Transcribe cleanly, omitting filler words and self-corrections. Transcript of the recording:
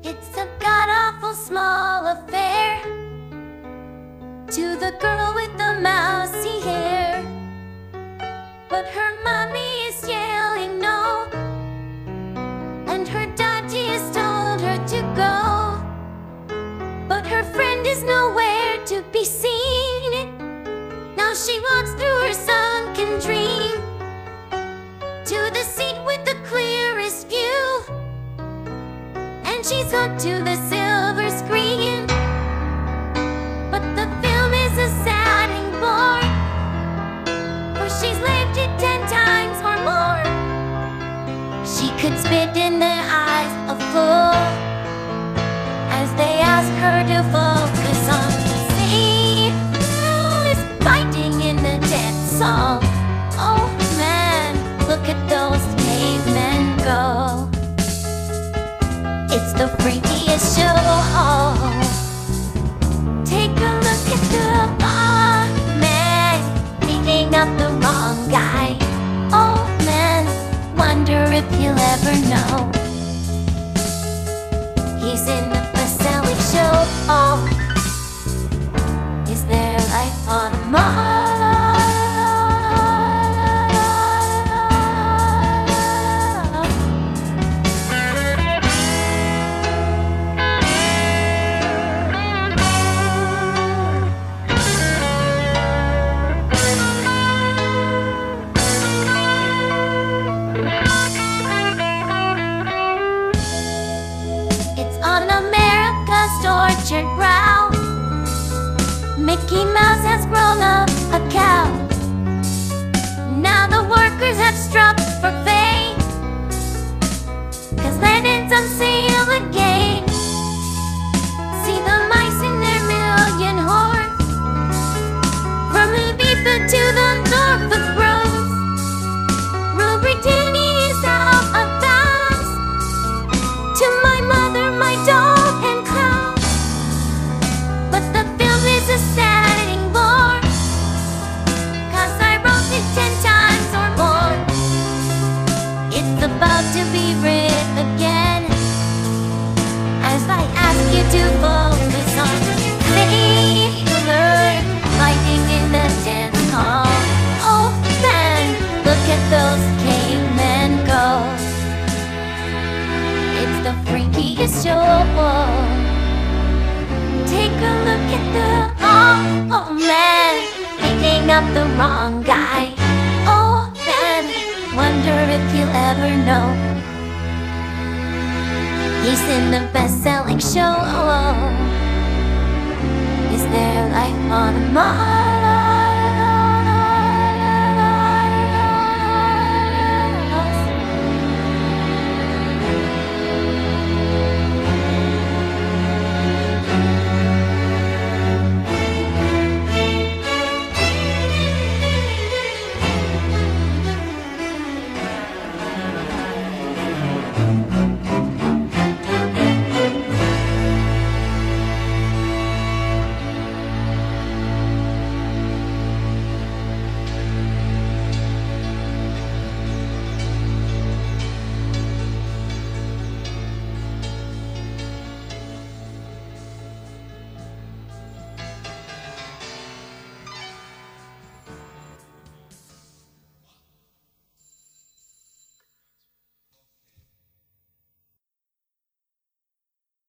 It's a god-awful small affair to the girl with the mousy hair, but her mommy is yelling no, and her daddy has told her to go, but her friend is nowhere to be seen. Now she walks through her sunken dream to the seat with the clearest view, and she's hooked to the silver screen. But the film is a saddening bore, for she's lived it 10 times or more. She could spit in their eyes of full as they ask her to focus on the scene. Who is fighting in the dance hall? Oh man, look at those cavemen go. It's the freakiest show. Take a look at the man beating up the wrong guy. Oh man, wonder if he'll ever know he's in the best-selling show. Oh, is there life on Mars? On America's tortured brow, Mickey Mouse has grown up a cow. Now the workers have struck for fame, 'cause Lennon's on sale again. See the mice in their million hordes, from Ibiza to the Norfolk Broads. Rule Britannia is out of bounds to my mother, my dog, and clowns. But the film is a saddening bore, 'cause I wrote it 10 times or more. It's about to be written again, as I ask you to focus on sailor fighting in the dance hall. Oh man, look at those cavemen go. It's the freakiest show. Take a look at the oh man beating up the wrong guy. Oh man, wonder if you'll ever know he's in the best-selling show. Is there life on Mars?